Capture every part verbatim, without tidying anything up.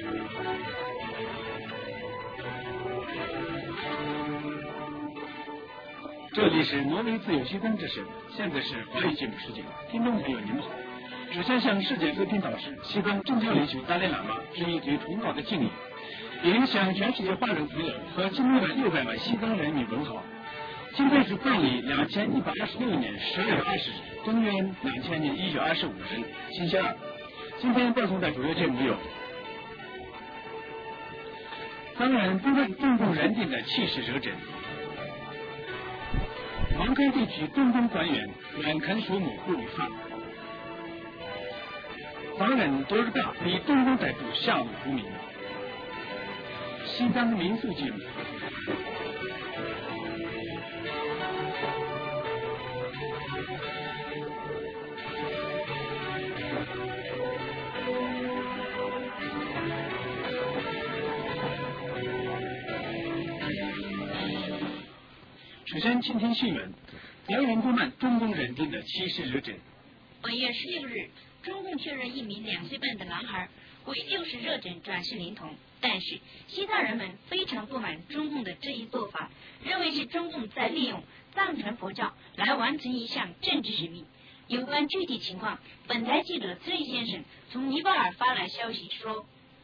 这里是挪威自由西方之声，现在是华语节目时间，听众朋友您好。首先向世界和平导师、西方政教领袖达赖喇嘛致以最崇高的敬意，并向全世界华人朋友和境内的六百万西方人民问好。今天是公历两千一百二十六年十月二十日，公元两千年一月二十五日，星期二。今天播送的主要节目有：当然，不为中共认定的气势热忱。黄开地区中共官员乱砍树木不违法，当然多日大被中共逮捕下落不明。西藏民俗节目。首先，请听新闻：谣言不满中共认定的歧视热忱。 本月十六日，中共确认一名两岁半的男孩为六世热忱转世灵童，但是西藏人们非常不满中共的这一做法，认为是中共在利用藏传佛教来完成一项政治使命。有关具体情况，本台记者崔先生从尼泊尔发来消息说。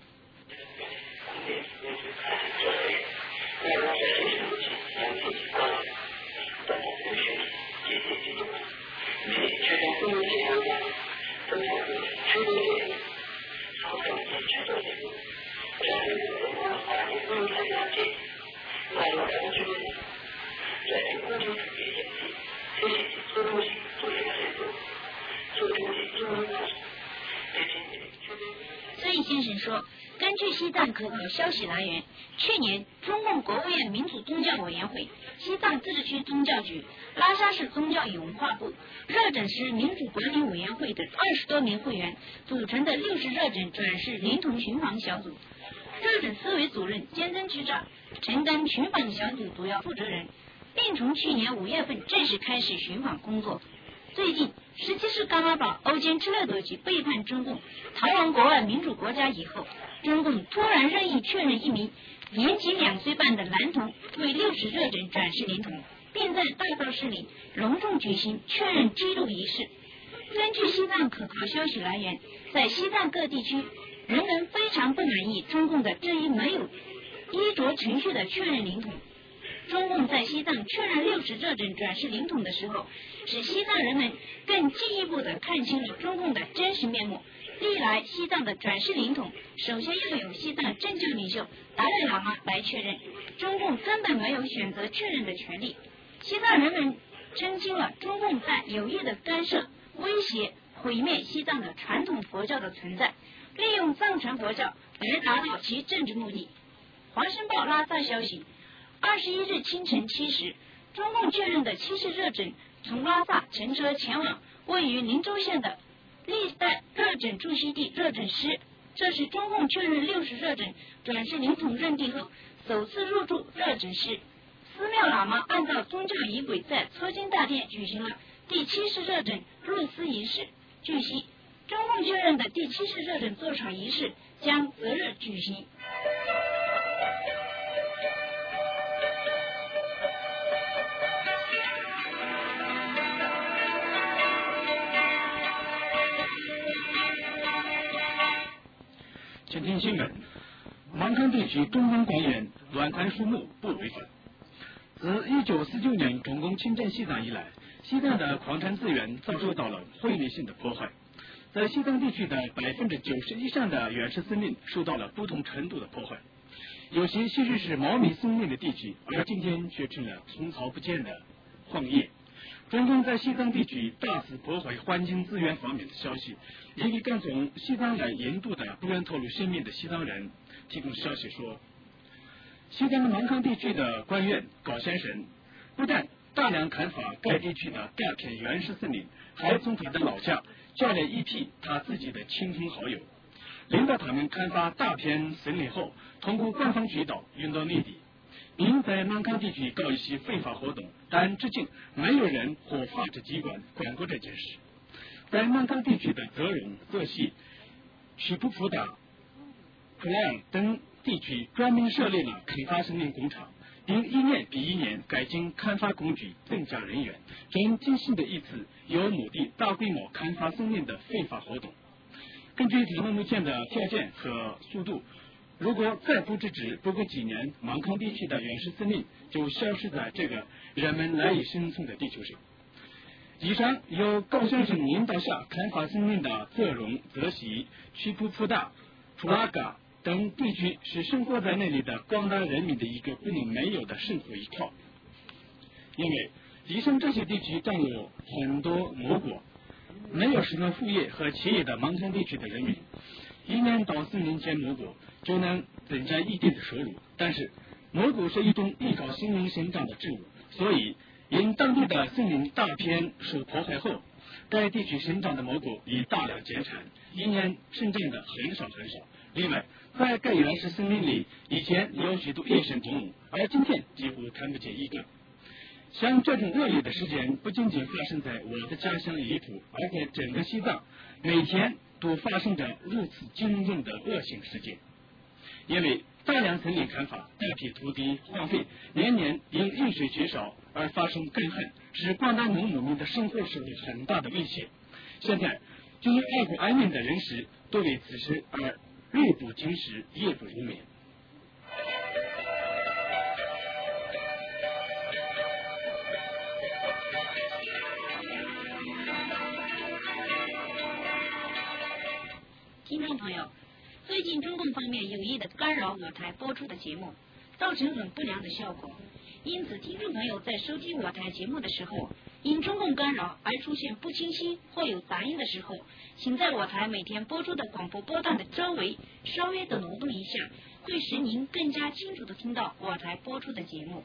崔先生说，根据西藏可靠消息来源，去年中共国务院民主宗教委员会、西藏自治区宗教局、拉萨市宗教与文化部、热忱师民主管理委员会等二十多名会员组成的六世热忱转世灵童寻访小组，热忱思维主任兼任局长承担寻访小组主要负责人，并从去年五月份正式开始寻访工作。最近，十七世噶玛巴欧坚支勒德吉背叛中共，逃亡国外民主国家以后，中共突然任意确认一名年仅两岁半的男童为六世热忱转世灵童，并在大昭寺里隆重举行确认记录仪式。根据西藏可靠消息来源，在西藏各地区，人们非常不满意中共的这一没有依着程序的确认灵童。中共在西藏确认六世热忱转世灵童的时候，使西藏人们更进一步的看清了中共的真实面目。历来西藏的转世灵童首先要有西藏政教领袖达赖喇嘛来确认，中共根本没有选择确认的权利。西藏人们澄清了中共在有意的干涉、威胁、毁灭西藏的传统佛教的存在，利用藏传佛教来达到其政治目的。华盛报拉萨消息，二十一日清晨七时，中共确认的七世热忱从拉萨乘车前往位于林州县的历代热忱驻锡地热忱师，这是中共确认六世热忱转世灵童认定后首次入住热忱师。寺庙喇嘛按照宗教仪轨在车金大殿举行了第七世热忱入司仪式。据悉，中共确认的第七世热忱坐场仪式将择日举行。 请听新闻：芒康地区中共官员乱砍树木不违法。自一九四九年中共侵占西藏以来，西藏的矿产资源遭受到了毁灭性的破坏。在西藏地区的百分之九十以上的原始森林受到了不同程度的破坏，有些其实是茂密松林的地区，而今天却成了寸草不见的荒野。中共在西藏地区大肆破坏环境资源方面的消息，也给刚从西藏来印度的不愿透露姓名的西藏人提供消息说，西藏芒康地区的官员高先生不但大量砍伐该地区的大片原始森林，还从他的老家叫来一批他自己的亲朋好友，领导他们砍伐大片森林后，通过官方渠道运到内地，并在芒康地区搞一些非法活动，但至今没有人或法制机关管过这件事。在芒康地区的泽荣、泽西、曲布普达、 普莱尔等地区专门设立了开发森林工厂，并一年比一年改进开发工具，增加人员，正进行的一次有目的大规模开发森林的非法活动。根据他们目前的条件和速度，如果再不制止，不过几年，芒康地区的原始森林就消失在这个人们难以生存的地球上。以上由高先生领导下开发森林的泽荣、泽西、曲普普达、普拉嘎等地区是生活在那里的广大人民的一个不能没有的生活依靠。因为以上这些地区占有很多蘑菇，没有什么副业和企业的芒康地区的人民，一年到森林捡蘑菇就能增加一定的收入。但是蘑菇是一种依靠森林生长的植物，所以因当地的森林大片受破坏后，该地区生长的蘑菇已大量减产，一年生长的很少很少。另外，在该原始森林里，以前有许多野生动物，而今天几乎看不见一个。像这种恶劣的事件不仅仅发生在我的家乡怡普，而在整个西藏，每天都发生着如此惊人的恶性事件。因为大量森林砍伐，大批土地荒废，年年因雨水缺少而发生干旱，使广大农牧民的生活受到很大的威胁。现在，就有爱国爱民的人士都为此事而日不惊时，夜不入眠。 听众朋友，最近中共方面有意的干扰我台播出的节目，造成很不良的效果。因此，听众朋友在收听我台节目的时候，因中共干扰而出现不清晰或有杂音的时候，请在我台每天播出的广播波段的周围稍微的挪动一下，会使您更加清楚的听到我台播出的节目。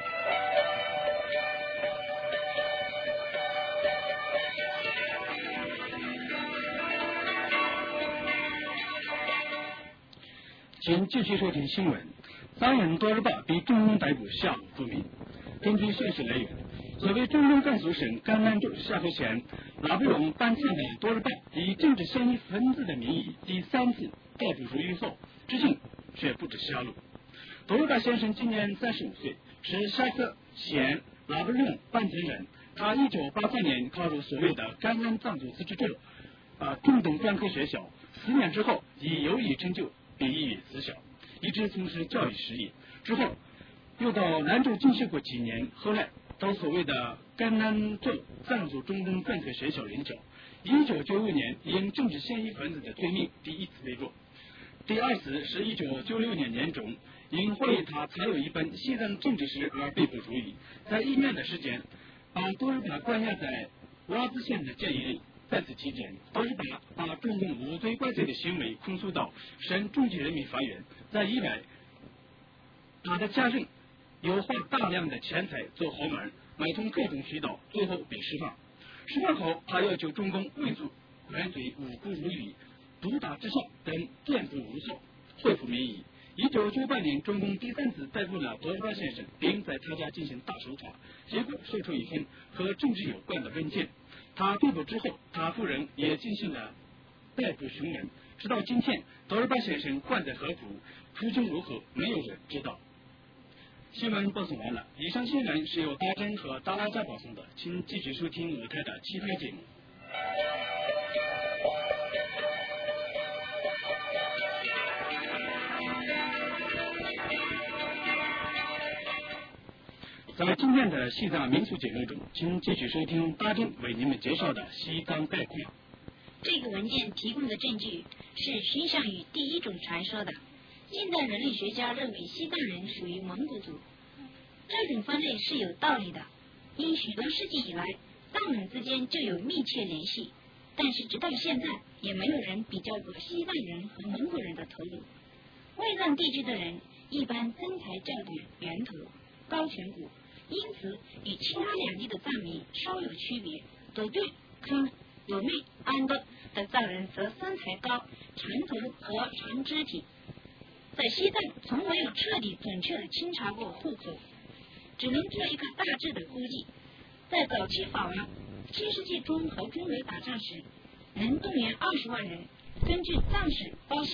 请继续收听新闻。藏人多尔巴被中共逮捕，下落不明。根据消息来源，所谓中共甘肃省甘南州下河县拉布隆班村的多尔巴以政治嫌疑分子的名义第三次逮捕入狱后，至今却不知下落。多尔巴先生今年三十五岁，是下河县拉布隆班村人。他一九八三年考入所谓的甘南藏族自治州啊中等专科学校，四年之后以优异成就毕业于此校，一直从事教育事业。之后又到兰州进修过几年，后来到所谓的甘南州藏族中等专科学校任教。一九九五年因政治嫌疑分子的罪名第一次被捉，第二次是一九九六年年中，因怀疑他藏有一本西藏政治史而被捕入狱，在一年的时间把多尔巴关押在瓦子县的监狱里。在此期间，多尔巴把中共无罪怪罪的行为控诉到省中级人民法院。在以外，他的家人又花大量的钱财做后门，买通各种渠道，最后被释放。释放后，他要求中共贵族原罪无辜入狱、毒打致伤等颠覆无效，恢复民意。一九九八年，中共第三次逮捕了多尔巴先生，并在他家进行大搜查，结果搜出一份和政治有关的文件。他被捕之后，他夫人也进行了逮捕询问。直到今天，多尔巴先生关在何处，处境如何，没有人知道。新闻播送完了，以上新闻是由达珍和达拉加播送的，请继续收听我台的其他节目。在今天的西藏民俗节目中，请继续收听达珍为你们介绍的西藏概况。 这个文件提供的证据是熏象语第一种传说的。现代人类学家认为西藏人属于蒙古族，这种分类是有道理的。因许多世纪以来，藏蒙之间就有密切联系，但是直到现在也没有人比较过西藏人和蒙古人的头颅。外藏地区的人一般身材较短，圆头、高颧骨，因此与其他两地的藏民稍有区别。斗对、康、有妹、安德的藏人则身材高、长头和长肢体。在西藏从没有彻底准确的清查过户口，只能做一个大致的估计。在早期法王七世纪中和中国打仗时，能动员二十万人。根据藏史发现，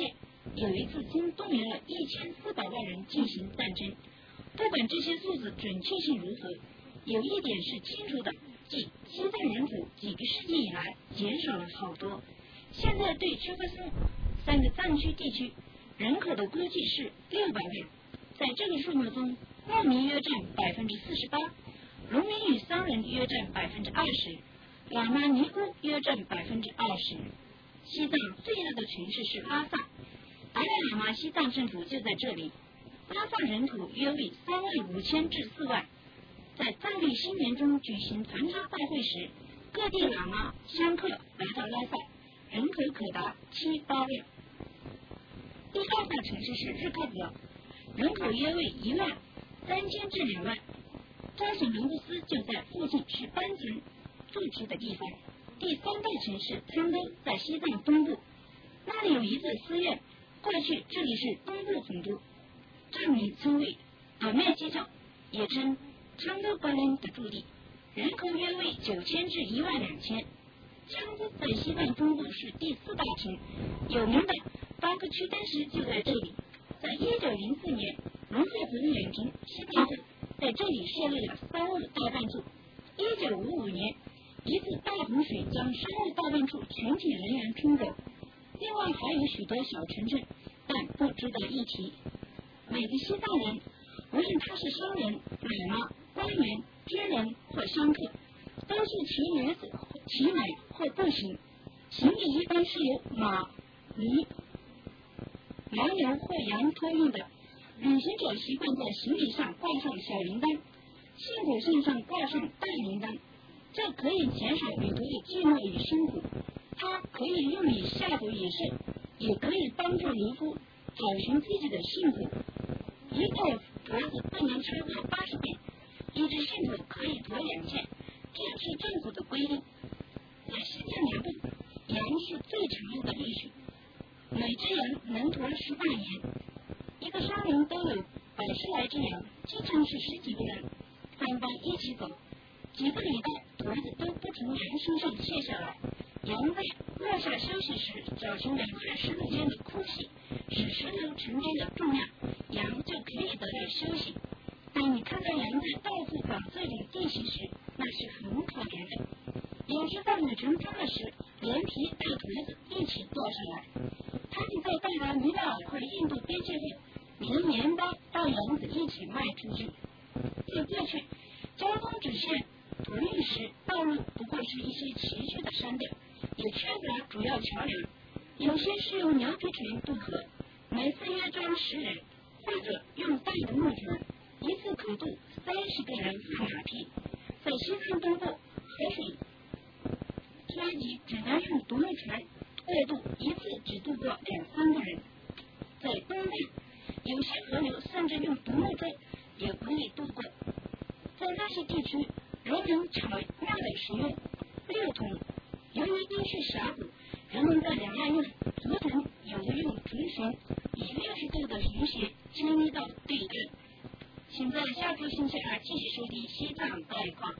有一次曾动员了一千四百万人进行战争。不管这些数字准确性如何，有一点是清楚的，即西藏人口几个世纪以来减少了好多。现在对秋克松三个藏区地区人口的估计是六百万，在这个数目中，牧民约占百分之四十八，农民与商人约占百分之二十，喇嘛尼姑约占百分之二十。西藏最大的城市是拉萨，达赖喇嘛西藏政府就在这里。拉萨人口约为三万五千至四万。在藏历新年中举行传抄大会时，各地喇嘛香客来到拉萨，人口可达七八万。第二大城市是日喀则，人口约为一万三千至两万。扎什伦布斯就在附近，是班禅住持的地方。第三大城市昌都在西藏东部，那里有一座寺院，过去这里是东部总督，藏民称为阿麦基教，也称昌都巴林的驻地，人口约为九千至一万两千。昌都在西藏东部是第四大城，有名的巴克区丹石就在这里。在一九零四年，文化总远征西藏后，在这里设立了商务代办处。一九五五年，一次大洪水将商务代办处全体人员冲走，另外还有许多小城镇，但不值得一提。每个西藏人，无论他是商人、喇嘛、官员、军人或香客，都是骑驴子、骑马或步行，行李一般是由马、驴、牦牛或羊托运的。旅行者习惯在行李上挂上小铃铛，信口线上挂上大铃铛，这可以减少旅途的寂寞与辛苦。它可以用以吓唬野兽，也可以帮助驴夫找寻自己的幸福。一套驮子不能超过八十遍，一只信徒可以驮两件，这是政府的规定。在西藏南部，羊是最常用的猎畜，每只羊能驮十大年。一个商人都有百十来只羊，经常是十几个人三班一起走，几个礼拜驮子都不从羊身上卸下来。羊在落下休息时，找寻两块石头间的空隙，使石头承担了重量，羊就可以得到休息。当你看到羊在到处找这种地形时，那是很可怜的。有时在旅程中的时，连皮带驮子一起掉下来。他们在到达尼泊尔或印度边界后，连棉包带羊子一起卖出去。在过去，交通只限途运时，道路不过是一些崎岖的山调，也缺乏主要桥梁，有些是用牛皮船渡河，每次约装十人，或者用大的木船，一次可渡三十个人和马匹。在西藏东部，河水湍急，只能用独木船过渡，一次只渡过两三个人。在东部，有些河流甚至用独木舟也可以渡过。在那些地区，人们巧妙地使用六桶，由于地势狭谷，人们在两岸用竹筒，有的用竹绳，以六十度的横斜牵移到对岸。请在下周星期二继续收听西藏概况。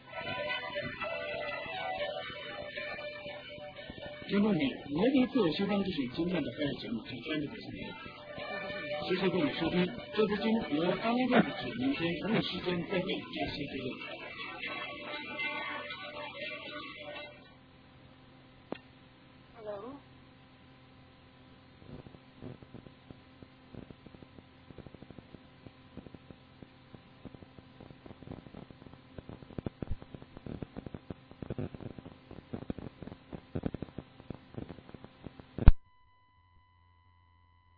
听众们，摩尼自由西藏就是今天的爱节目就专辑播送完了，谢谢各位收听。这次节目由阿拉电子明天同一时间再会，感谢各位。